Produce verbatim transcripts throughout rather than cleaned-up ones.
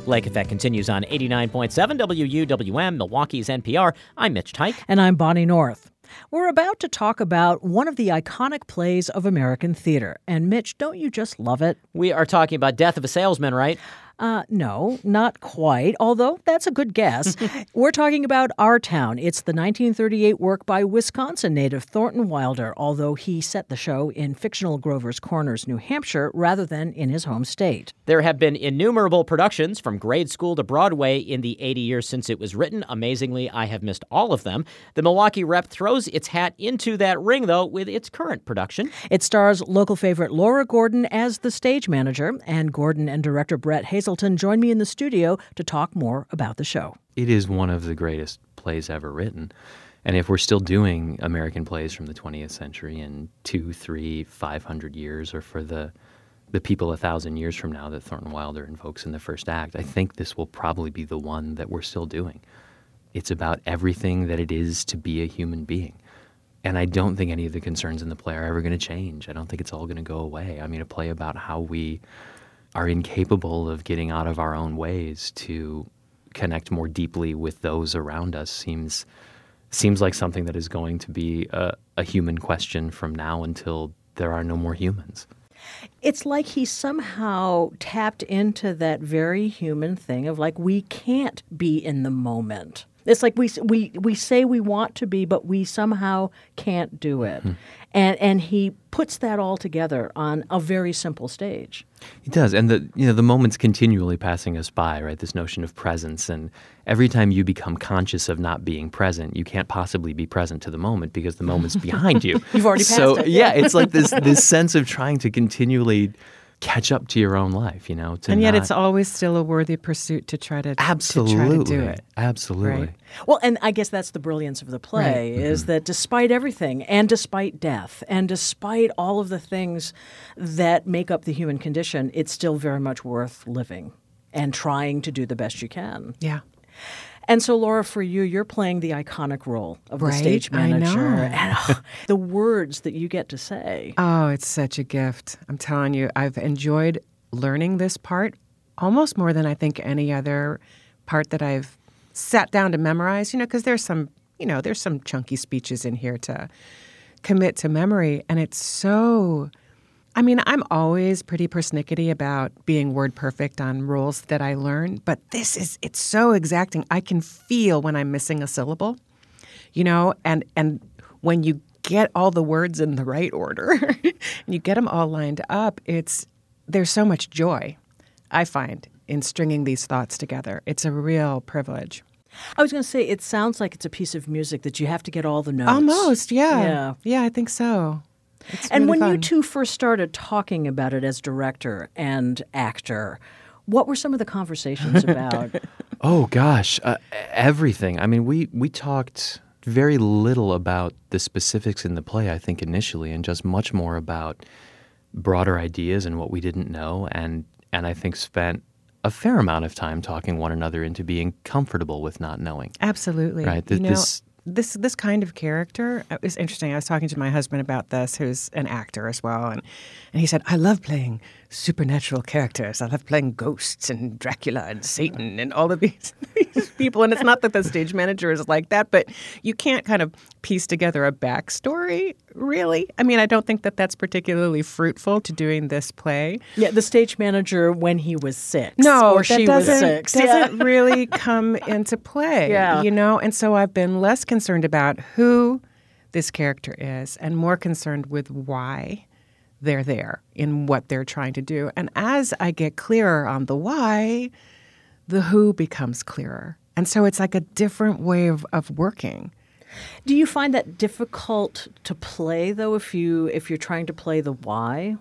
Lake Effect continues on eighty-nine point seven W U W M, Milwaukee's N P R. I'm Mitch Teich. And I'm Bonnie North. We're about to talk about one of the iconic plays of American theater. And Mitch, don't you just love it? We are talking about Death of a Salesman, right? Uh, no, not quite, although that's a good guess. We're talking about Our Town. It's the nineteen thirty-eight work by Wisconsin native Thornton Wilder, although he set the show in fictional Grover's Corners, New Hampshire, rather than in his home state. There have been innumerable productions from grade school to Broadway in the eighty years since it was written. Amazingly, I have missed all of them. The Milwaukee Rep throws its hat into that ring, though, with its current production. It stars local favorite Laura Gordon as the stage manager, and Gordon and director Brett Hazelton join me in the studio to talk more about the show. It is one of the greatest plays ever written. And if we're still doing American plays from the twentieth century in two, three, five hundred years, or for the the people a thousand years from now that Thornton Wilder invokes in the first act, I think this will probably be the one that we're still doing. It's about everything that it is to be a human being. And I don't think any of the concerns in the play are ever going to change. I don't think it's all going to go away. I mean, a play about how we are incapable of getting out of our own ways to connect more deeply with those around us seems seems like something that is going to be a, a human question from now until there are no more humans. It's like he somehow tapped into that very human thing of like, we can't be in the moment. It's like we we we say we want to be, but we somehow can't do it. Mm-hmm. And and he puts that all together on a very simple stage. He does, and the you know the moment's continually passing us by, right? This notion of presence, and every time you become conscious of not being present, you can't possibly be present to the moment because the moment's behind you. You've already passed so, it. yeah, it's like this this sense of trying to continually catch up to your own life, you know. To and yet not... it's always still a worthy pursuit to try to, Absolutely. to, try to do it. Absolutely. Right? Well, and I guess that's the brilliance of the play, right. is mm-hmm. that despite everything, and despite death, and despite all of the things that make up the human condition, it's still very much worth living and trying to do the best you can. Yeah. And so, Laura, for you, you're playing the iconic role of right? the stage manager. I know. And oh, the words that you get to say. Oh, it's such a gift. I'm telling you, I've enjoyed learning this part almost more than I think any other part that I've sat down to memorize, you know, because there's some, you know, there's some chunky speeches in here to commit to memory. And it's so, I mean, I'm always pretty persnickety about being word perfect on roles that I learn, but this is, it's so exacting. I can feel when I'm missing a syllable, you know, and, and when you get all the words in the right order and you get them all lined up, it's, there's so much joy, I find, in stringing these thoughts together. It's a real privilege. I was going to say, it sounds like it's a piece of music that you have to get all the notes. Almost, yeah. Yeah, yeah I think so. It's and really when fun. you two first started talking about it as director and actor, what were some of the conversations about? Oh, gosh, uh, everything. I mean, we, we talked very little about the specifics in the play, I think, initially, and just much more about broader ideas and what we didn't know, and and I think spent a fair amount of time talking one another into being comfortable with not knowing. Absolutely. Right. You know, this this this kind of character is interesting. I was talking to my husband about this, who's an actor as well, and and he said, I love playing supernatural characters. I love playing ghosts and Dracula and Satan and all of these, these people. And it's not that the stage manager is like that, but you can't kind of piece together a backstory, really. I mean, I don't think that that's particularly fruitful to doing this play. Yeah, the stage manager when he was six. No, or she that was doesn't, six. doesn't yeah. really come into play. Yeah. You know, and so I've been less concerned about who this character is and more concerned with why they're there in what they're trying to do. And as I get clearer on the why, the who becomes clearer. And so it's like a different way of, of working. Do you find that difficult to play, though, if you if you're trying to play the why?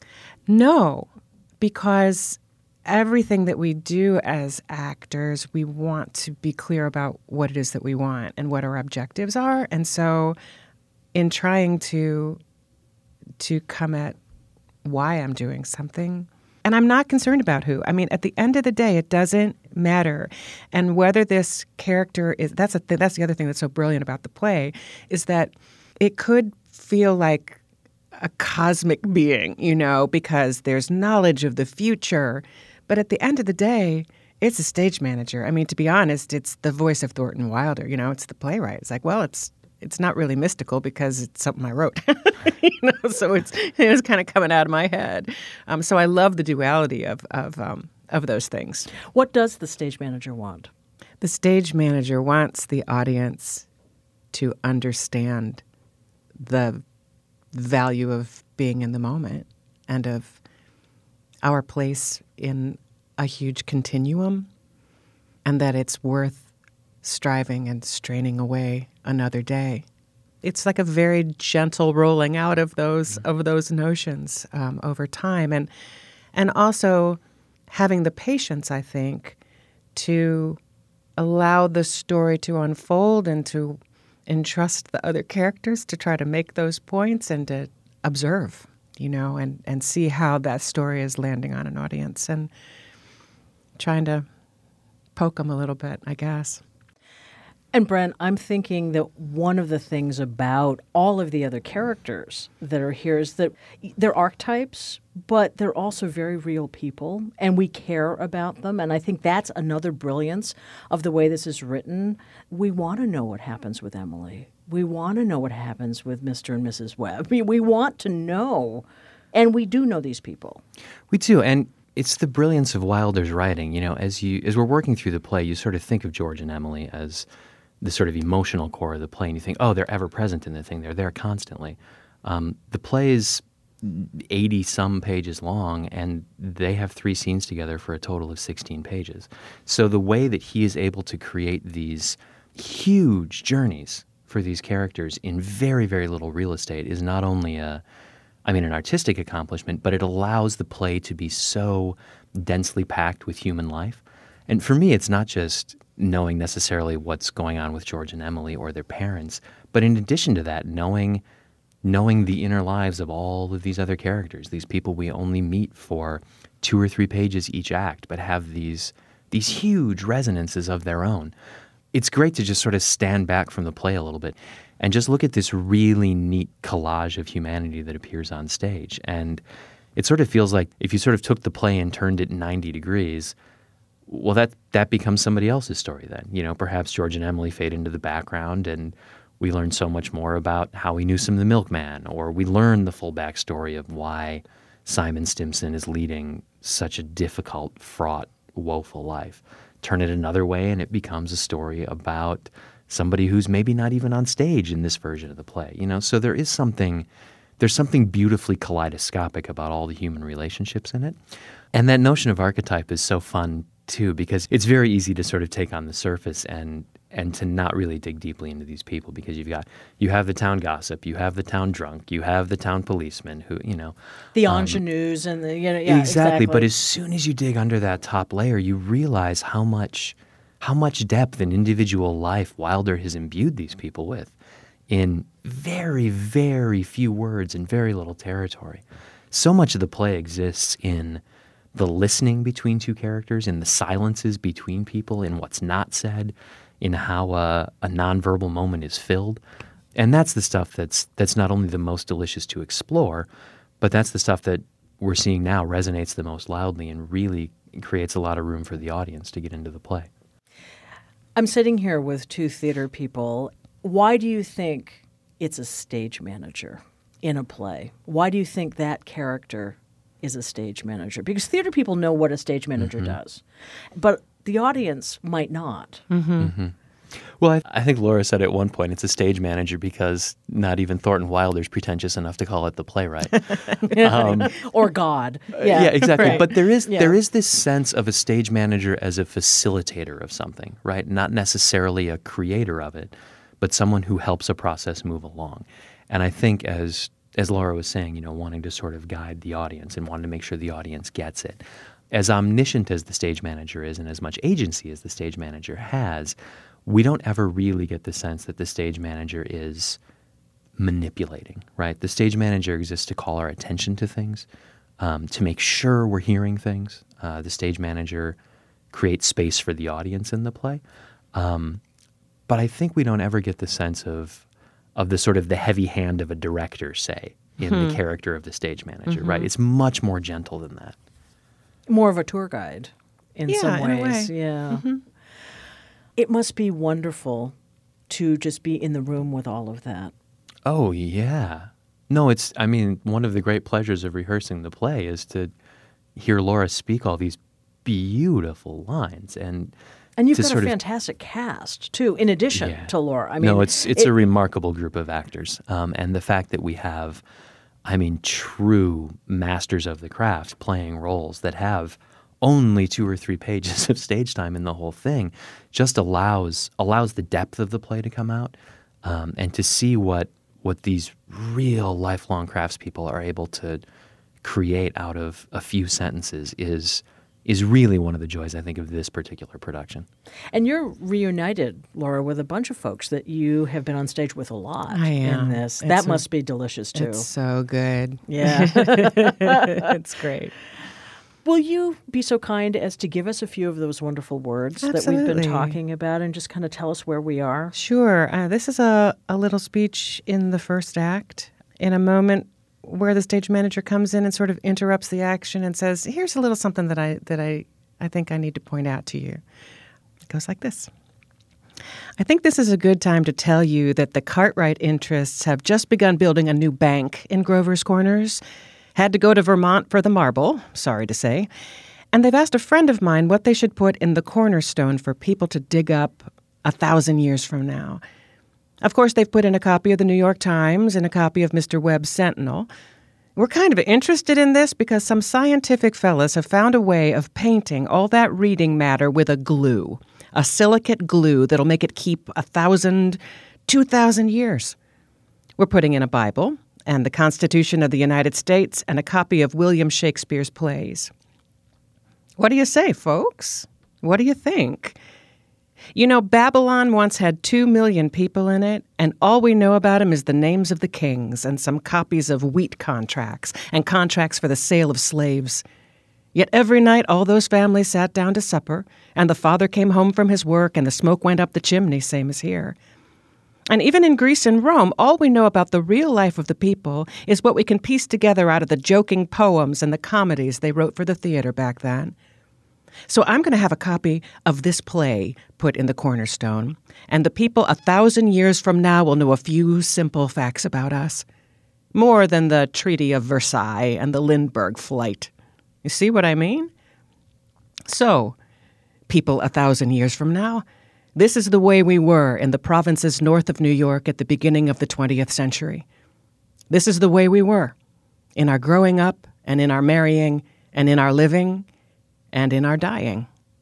No, because everything that we do as actors, we want to be clear about what it is that we want and what our objectives are. And so in trying to to come at why I'm doing something, and I'm not concerned about who. I mean, at the end of the day, it doesn't matter. And whether this character is, that's a th- that's the other thing that's so brilliant about the play, is that it could feel like a cosmic being, you know, because there's knowledge of the future. But at the end of the day, it's a stage manager. I mean, to be honest, it's the voice of Thornton Wilder. You know, it's the playwright. It's like, well, it's it's not really mystical because it's something I wrote. you know, so it's it was kind of coming out of my head. Um, so I love the duality of of um, of those things. What does the stage manager want? The stage manager wants the audience to understand the value of being in the moment and of our place in a huge continuum, and that it's worth striving and straining away another day. It's like a very gentle rolling out of those of those notions um, over time, and and also having the patience, I think, to allow the story to unfold and to entrust the other characters to try to make those points and to observe, you know, and, and see how that story is landing on an audience and trying to poke them a little bit, I guess. And Brent, I'm thinking that one of the things about all of the other characters that are here is that they're archetypes, but they're also very real people, and we care about them. And I think that's another brilliance of the way this is written. We want to know what happens with Emily. We want to know what happens with Mister and Missus Webb. I mean, we want to know, and we do know these people. We do, and it's the brilliance of Wilder's writing. You know, as you as we're working through the play, you sort of think of George and Emily as the sort of emotional core of the play, and you think, oh, they're ever present in the thing. They're there constantly. Um, the play is eighty-some pages long, and they have three scenes together for a total of sixteen pages. So the way that he is able to create these huge journeys for these characters in very, very little real estate is not only a, I mean, an artistic accomplishment, but it allows the play to be so densely packed with human life. And for me, it's not just knowing necessarily what's going on with George and Emily or their parents, but in addition to that, knowing knowing the inner lives of all of these other characters, these people we only meet for two or three pages each act, but have these these huge resonances of their own. It's great to just sort of stand back from the play a little bit and just look at this really neat collage of humanity that appears on stage. And it sort of feels like if you sort of took the play and turned it ninety degrees, well, that that becomes somebody else's story then. You know, perhaps George and Emily fade into the background and we learn so much more about how we knew some of the milkman, or we learn the full backstory of why Simon Stimson is leading such a difficult, fraught, woeful life. Turn it another way and it becomes a story about somebody who's maybe not even on stage in this version of the play. You know, so there is something, there's something beautifully kaleidoscopic about all the human relationships in it. And that notion of archetype is so fun too, because it's very easy to sort of take on the surface and and to not really dig deeply into these people, because you've got, you have the town gossip, you have the town drunk, you have the town policeman who, you know. The um, ingenues and the, you know, yeah, exactly. exactly. But as soon as you dig under that top layer, you realize how much, how much depth and individual life Wilder has imbued these people with in very, very few words and very little territory. So much of the play exists in the listening between two characters, in the silences between people, in what's not said, in how a, a nonverbal moment is filled. And that's the stuff that's that's not only the most delicious to explore, but that's the stuff that we're seeing now resonates the most loudly and really creates a lot of room for the audience to get into the play. I'm sitting here with two theater people. Why do you think it's a stage manager in a play? Why do you think that character is a stage manager? Because theater people know what a stage manager mm-hmm. does, but the audience might not. Mm-hmm. Mm-hmm. Well, I, I think Laura said at one point it's a stage manager because not even Thornton Wilder's pretentious enough to call it the playwright. um, or God. Yeah, yeah exactly. Right. But there is yeah. there is this sense of a stage manager as a facilitator of something, right? Not necessarily a creator of it, but someone who helps a process move along. And I think as as Laura was saying, you know, wanting to sort of guide the audience and wanting to make sure the audience gets it. As omniscient as the stage manager is and as much agency as the stage manager has, we don't ever really get the sense that the stage manager is manipulating, right? The stage manager exists to call our attention to things, um, to make sure we're hearing things. Uh, the stage manager creates space for the audience in the play. Um, but I think we don't ever get the sense of of the sort of the heavy hand of a director, say, in hmm. the character of the stage manager, mm-hmm. right? It's much more gentle than that. More of a tour guide in Yeah, some in a ways. way. Yeah. Mm-hmm. It must be wonderful to just be in the room with all of that. Oh, yeah. No, it's, I mean, one of the great pleasures of rehearsing the play is to hear Laura speak all these beautiful lines. And And you've to got a sort of- fantastic cast, too, in addition Yeah. to Laura. I mean, no, it's it's it- a remarkable group of actors. Um, and the fact that we have, I mean, true masters of the craft playing roles that have only two or three pages of stage time in the whole thing just allows allows the depth of the play to come out, um, and to see what what these real lifelong craftspeople are able to create out of a few sentences is is really one of the joys, I think, of this particular production. And you're reunited, Laura, with a bunch of folks that you have been on stage with a lot I am. in this. It's that a- must be delicious, too. It's so good. Yeah. It's great. Will you be so kind as to give us a few of those wonderful words that we've been Absolutely. talking about and just kind of tell us where we are? Sure. Uh, this is a, a little speech in the first act, in a moment where the stage manager comes in and sort of interrupts the action and says, here's a little something that I that I, I think I need to point out to you. It goes like this. I think this is a good time to tell you that the Cartwright interests have just begun building a new bank in Grover's Corners. Had to go to Vermont for the marble, sorry to say. And they've asked a friend of mine what they should put in the cornerstone for people to dig up a thousand years from now. Of course, they've put in a copy of the New York Times and a copy of Mister Webb's Sentinel. We're kind of interested in this because some scientific fellas have found a way of painting all that reading matter with a glue, a silicate glue that'll make it keep a thousand, two thousand years. We're putting in a Bible and the Constitution of the United States and a copy of William Shakespeare's plays. What do you say, folks? What do you think? You know, Babylon once had two million people in it, and all we know about them is the names of the kings and some copies of wheat contracts and contracts for the sale of slaves. Yet every night all those families sat down to supper, and the father came home from his work, and the smoke went up the chimney, same as here. And even in Greece and Rome, all we know about the real life of the people is what we can piece together out of the joking poems and the comedies they wrote for the theater back then. So I'm going to have a copy of this play put in the cornerstone, and the people a thousand years from now will know a few simple facts about us. More than the Treaty of Versailles and the Lindbergh flight. You see what I mean? So, people a thousand years from now, this is the way we were in the provinces north of New York at the beginning of the twentieth century. This is the way we were, in our growing up and in our marrying and in our living and in our dying.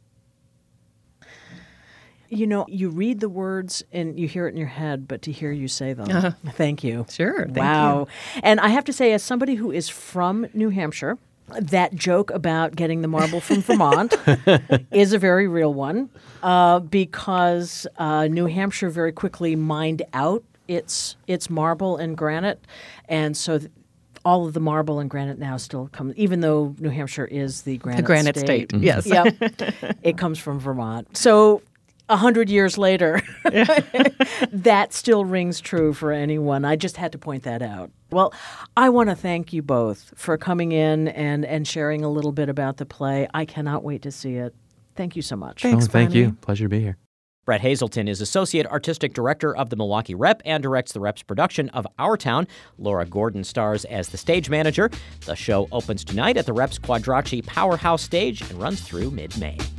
You know, you read the words and you hear it in your head, but to hear you say them, Uh-huh. thank you. Sure, thank wow. And I have to say, as somebody who is from New Hampshire, that joke about getting the marble from Vermont is a very real one, uh, because uh, New Hampshire very quickly mined out its its marble and granite, and so th- all of the marble and granite now still comes, even though New Hampshire is the granite, The granite state, yes. Yep, it comes from Vermont. So a hundred years later, that still rings true for anyone. I just had to point that out. Well, I want to thank you both for coming in and, and sharing a little bit about the play. I cannot wait to see it. Thank you so much. Thanks, oh, thank Bonnie. you. Pleasure to be here. Brett Hazelton is Associate Artistic Director of the Milwaukee Rep and directs the Rep's production of Our Town. Laura Gordon stars as the stage manager. The show opens tonight at the Rep's Quadracci Powerhouse Stage and runs through mid-May.